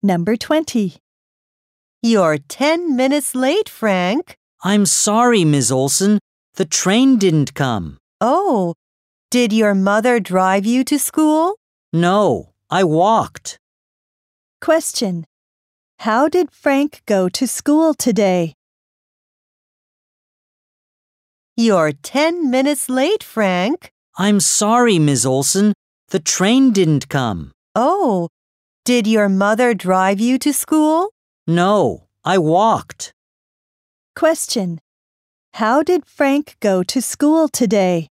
Number 20. You're 10 minutes late, Frank. I'm sorry, Ms. Olson. The train didn't come. Oh, did your mother drive you to school? No, I walked. Question. How did Frank go to school today? You're 10 minutes late, Frank. I'm sorry, Ms. Olson. The train didn't come. Oh, did your mother drive you to school? No, I walked. Question. How did Frank go to school today?